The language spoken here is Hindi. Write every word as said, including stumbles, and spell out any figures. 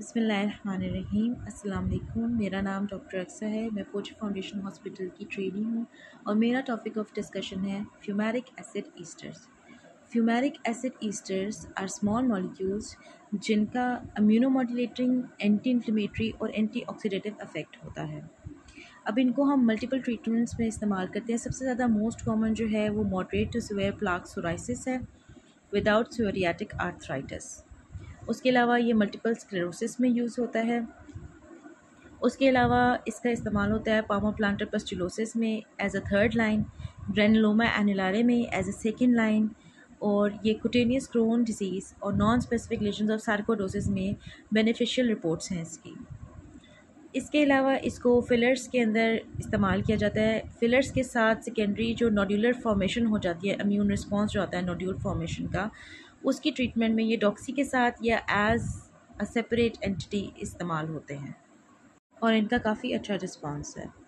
बिस्मिल्लाहिर्रहमानिर्रहीम। अस्सलाम वालेकुम। मेरा नाम डॉक्टर अक्सा है। मैं पोची फाउंडेशन हॉस्पिटल की ट्रेनी हूँ और मेरा टॉपिक ऑफ डिस्कशन है fumaric acid esters. Fumaric acid esters are small molecules जिनका इम्यूनोमॉड्यूलेटिंग, एंटी इन्फ्लेमेटरी और एंटी ऑक्सीडेटिव इफेक्ट होता है। अब इनको हम मल्टीपल ट्रीटमेंट्स में इस्तेमाल करते हैं। सबसे ज़्यादा मोस्ट कॉमन जो है वो moderate to severe plaque psoriasis है विदाउट सोरियाटिक आर्थराइटिस। उसके अलावा ये मल्टीपल स्क्लेरोसिस में यूज़ होता है। उसके अलावा इसका इस्तेमाल होता है पामोप्लांटर पस्टुलोसिस में as a third line, granuloma annulare में एज अ सेकेंड लाइन, और ये कुटेनियस क्रोन डिजीज़ और non specific lesions of sarcoidosis में बेनिफिशियल रिपोर्ट्स हैं इसकी। इसके अलावा इसको फिलर्स के अंदर इस्तेमाल किया जाता है। फिलर्स के साथ सेकेंडरी जो नोड्यूलर फॉर्मेशन हो जाती है, इम्यून रिस्पॉन्स जो आता है नोड्यूल फॉर्मेशन का, उसकी ट्रीटमेंट में ये डॉक्सी के साथ या एज अ सेपरेट एंटिटी इस्तेमाल होते हैं और इनका काफ़ी अच्छा रिस्पॉन्स है।